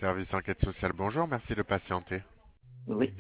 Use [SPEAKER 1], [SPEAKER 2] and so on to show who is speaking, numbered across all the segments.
[SPEAKER 1] Service enquête sociale, bonjour, merci de patienter.
[SPEAKER 2] Oui.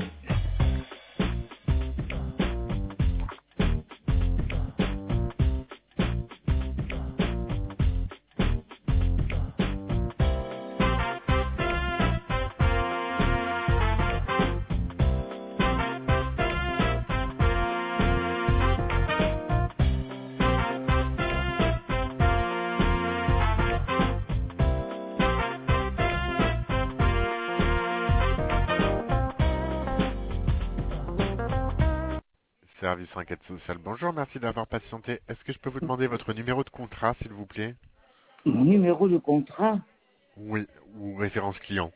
[SPEAKER 1] Service enquête sociale, bonjour, merci d'avoir patienté. Est-ce que je peux vous demander votre numéro de contrat, s'il vous plaît?
[SPEAKER 2] Mon numéro de contrat,
[SPEAKER 1] Oui, ou référence client.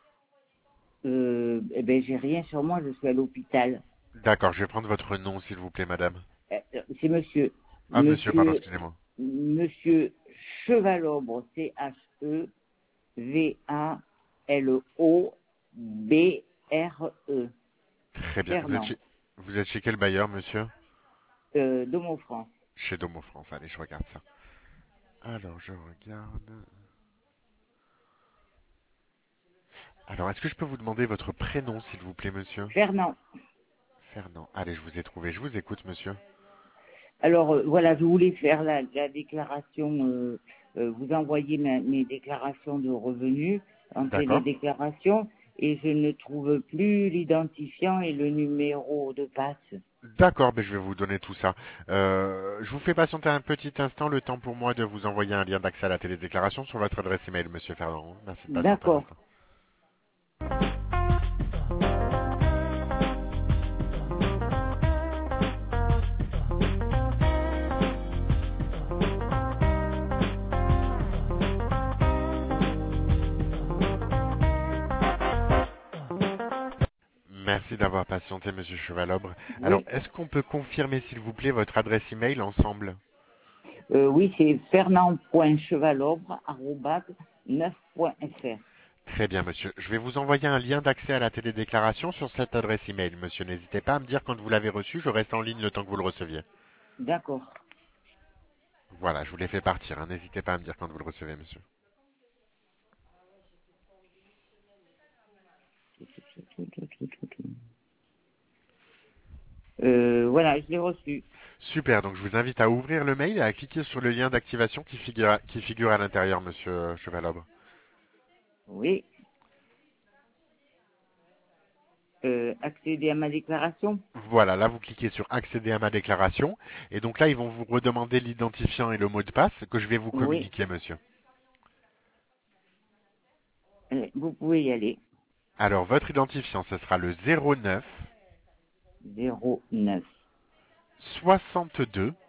[SPEAKER 2] j'ai rien sur moi, je suis à l'hôpital.
[SPEAKER 1] D'accord, je vais prendre votre nom, s'il vous plaît, madame.
[SPEAKER 2] C'est monsieur,
[SPEAKER 1] Ah, monsieur, pardon,
[SPEAKER 2] monsieur,
[SPEAKER 1] excusez-moi.
[SPEAKER 2] monsieur Chevalobre, Chevalobre.
[SPEAKER 1] Très bien,
[SPEAKER 2] Fernand,
[SPEAKER 1] vous êtes chez quel bailleur, monsieur?
[SPEAKER 2] Domo France.
[SPEAKER 1] Chez Domo France, allez, je regarde ça. Alors, je regarde... Alors, est-ce que je peux vous demander votre prénom, s'il vous plaît, monsieur?
[SPEAKER 2] Fernand.
[SPEAKER 1] Fernand. Allez, je vous ai trouvé, je vous écoute, monsieur.
[SPEAKER 2] Alors, voilà, je voulais faire la déclaration, vous envoyer mes déclarations de revenus, entrer les
[SPEAKER 1] D'accord.
[SPEAKER 2] déclarations, et je ne trouve plus l'identifiant et le numéro de passe.
[SPEAKER 1] D'accord, ben je vais vous donner tout ça. Je vous fais patienter un petit instant, le temps pour moi de vous envoyer un lien d'accès à la télédéclaration sur votre adresse email, monsieur Fernand. Merci de patienter un
[SPEAKER 2] D'accord.
[SPEAKER 1] instant. Merci d'avoir patienté, monsieur Chevalobre. Alors,
[SPEAKER 2] Oui.
[SPEAKER 1] est-ce qu'on peut confirmer, s'il vous plaît, votre adresse email ensemble?
[SPEAKER 2] Oui, c'est fernand.chevalobre@9.fr.
[SPEAKER 1] Très bien, monsieur. Je vais vous envoyer un lien d'accès à la télédéclaration sur cette adresse email, monsieur. N'hésitez pas à me dire quand vous l'avez reçu, je reste en ligne le temps que vous le receviez.
[SPEAKER 2] D'accord.
[SPEAKER 1] Voilà, je vous l'ai fait partir, hein. N'hésitez pas à me dire quand vous le recevez, monsieur.
[SPEAKER 2] Voilà, je l'ai reçu.
[SPEAKER 1] Super, donc je vous invite à ouvrir le mail et à cliquer sur le lien d'activation qui figure à l'intérieur, monsieur Chevalobre.
[SPEAKER 2] Oui. Accéder à ma déclaration.
[SPEAKER 1] Voilà, là vous cliquez sur accéder à ma déclaration et donc là ils vont vous redemander l'identifiant et le mot de passe que je vais vous
[SPEAKER 2] Oui.
[SPEAKER 1] communiquer, monsieur.
[SPEAKER 2] Vous pouvez y aller.
[SPEAKER 1] Alors votre identifiant, ce sera le 09
[SPEAKER 2] 09
[SPEAKER 1] 62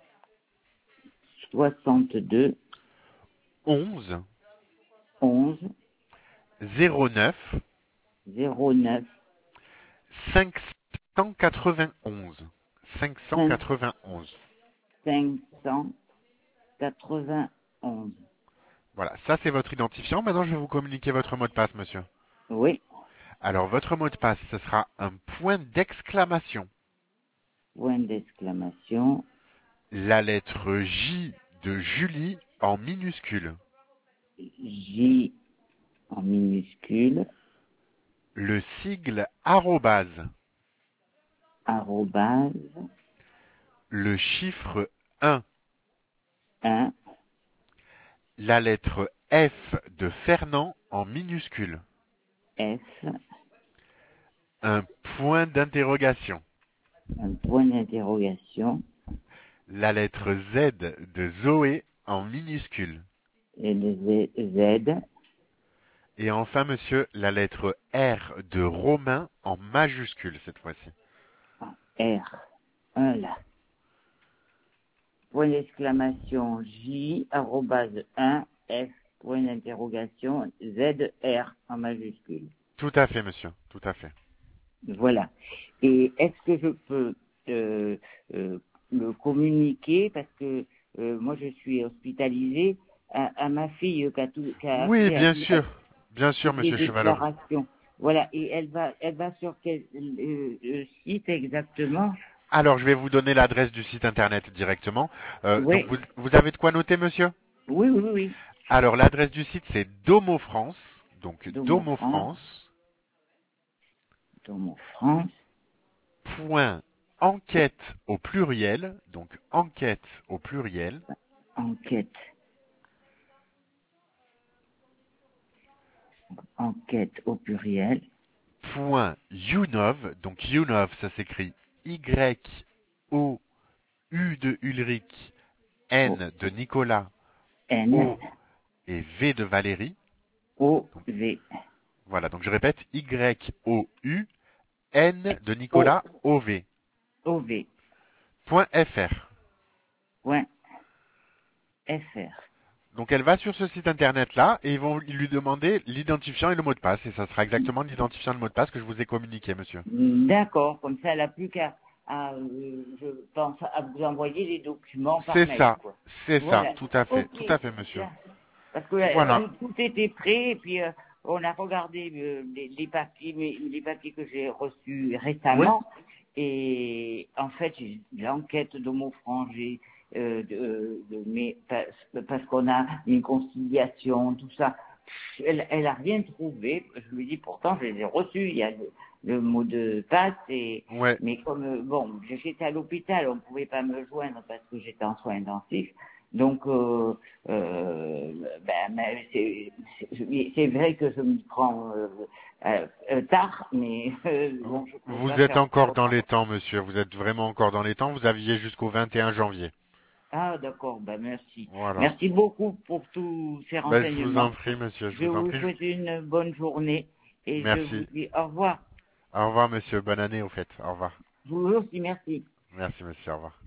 [SPEAKER 2] 62
[SPEAKER 1] 11
[SPEAKER 2] 11
[SPEAKER 1] 09
[SPEAKER 2] 09
[SPEAKER 1] 591. 591.
[SPEAKER 2] 591.
[SPEAKER 1] Voilà, ça c'est votre identifiant. Maintenant je vais vous communiquer votre mot de passe, monsieur.
[SPEAKER 2] Oui.
[SPEAKER 1] Alors votre mot de passe, ce sera un point d'exclamation.
[SPEAKER 2] Point d'exclamation.
[SPEAKER 1] La lettre J de Julie en minuscule.
[SPEAKER 2] J en minuscule.
[SPEAKER 1] Le sigle arrobase.
[SPEAKER 2] Arrobase.
[SPEAKER 1] Le chiffre 1.
[SPEAKER 2] 1.
[SPEAKER 1] La lettre F de Fernand en minuscule.
[SPEAKER 2] F.
[SPEAKER 1] Un point d'interrogation.
[SPEAKER 2] Un point d'interrogation.
[SPEAKER 1] La lettre Z de Zoé en minuscule.
[SPEAKER 2] Et le Z.
[SPEAKER 1] Et enfin, monsieur, la lettre R de Romain en majuscule cette fois-ci.
[SPEAKER 2] R. 1 là. Point d'exclamation J. Arrobase 1. F. Point d'interrogation Z. R en majuscule.
[SPEAKER 1] Tout à fait, monsieur. Tout à fait.
[SPEAKER 2] Voilà. Et est-ce que je peux euh, euh, le communiquer parce que moi je suis hospitalisée à ma fille qui a
[SPEAKER 1] Oui,
[SPEAKER 2] fait
[SPEAKER 1] bien
[SPEAKER 2] à
[SPEAKER 1] sûr. Bien sûr,
[SPEAKER 2] toutes les
[SPEAKER 1] monsieur Chevalobre.
[SPEAKER 2] déclarations. Voilà. Et elle va sur quel site exactement?
[SPEAKER 1] Alors, je vais vous donner l'adresse du site internet directement. Donc,
[SPEAKER 2] Oui.
[SPEAKER 1] vous avez de quoi noter, monsieur?
[SPEAKER 2] Oui, oui, oui.
[SPEAKER 1] Alors, l'adresse du site, c'est Domo France. Donc
[SPEAKER 2] Domo France. Domo France.
[SPEAKER 1] Point enquête au pluriel. Donc enquête au pluriel.
[SPEAKER 2] Enquête. Enquête au pluriel.
[SPEAKER 1] Point Younov. Donc Younov, ça s'écrit Y-O-U de Ulrich,
[SPEAKER 2] O,
[SPEAKER 1] N de Nicolas,
[SPEAKER 2] N,
[SPEAKER 1] O et V de Valérie.
[SPEAKER 2] O,
[SPEAKER 1] Donc,
[SPEAKER 2] V.
[SPEAKER 1] voilà, donc je répète, Y-O-U, N de
[SPEAKER 2] O,
[SPEAKER 1] Nicolas, O-V.
[SPEAKER 2] O, V.
[SPEAKER 1] Point .fr.
[SPEAKER 2] Point FR.
[SPEAKER 1] Donc elle va sur ce site internet là et ils vont lui demander l'identifiant et le mot de passe. Et ça sera exactement l'identifiant et le mot de passe que je vous ai communiqué, monsieur.
[SPEAKER 2] D'accord, comme ça, elle n'a plus qu'à, je pense, à vous envoyer les documents par mail, quoi.
[SPEAKER 1] C'est ça,
[SPEAKER 2] Voilà. Ok,
[SPEAKER 1] tout à fait, monsieur.
[SPEAKER 2] bien. Parce que
[SPEAKER 1] Voilà.
[SPEAKER 2] tout était prêt, et puis on a regardé les papiers, les papiers que j'ai reçus
[SPEAKER 1] Oui.
[SPEAKER 2] récemment, et en fait, j'ai l'enquête de mon frangé, parce qu'on a une conciliation, tout ça. Elle a rien trouvé. Je lui dis pourtant, je les ai reçus. Il y a le mot de passe,
[SPEAKER 1] Ouais.
[SPEAKER 2] mais comme bon, j'étais à l'hôpital, on ne pouvait pas me joindre parce que j'étais en soins intensifs. Donc, mais c'est vrai que je me prends tard, mais bon, je peux pas
[SPEAKER 1] Vous êtes
[SPEAKER 2] faire ça
[SPEAKER 1] encore dans
[SPEAKER 2] autrement.
[SPEAKER 1] les temps, monsieur. Vous êtes vraiment encore dans les temps. Vous aviez jusqu'au 21 janvier.
[SPEAKER 2] Ah, d'accord, ben merci.
[SPEAKER 1] Voilà.
[SPEAKER 2] Merci beaucoup pour tous ces
[SPEAKER 1] Ben, je vous en
[SPEAKER 2] renseignements.
[SPEAKER 1] prie, monsieur. Je
[SPEAKER 2] Je
[SPEAKER 1] vous en
[SPEAKER 2] vous
[SPEAKER 1] prie.
[SPEAKER 2] souhaite une bonne journée et je vous
[SPEAKER 1] Merci.
[SPEAKER 2] dis au revoir.
[SPEAKER 1] Au revoir, monsieur. Bonne année, au fait. Au revoir.
[SPEAKER 2] Vous aussi, merci.
[SPEAKER 1] Merci, monsieur. Au revoir.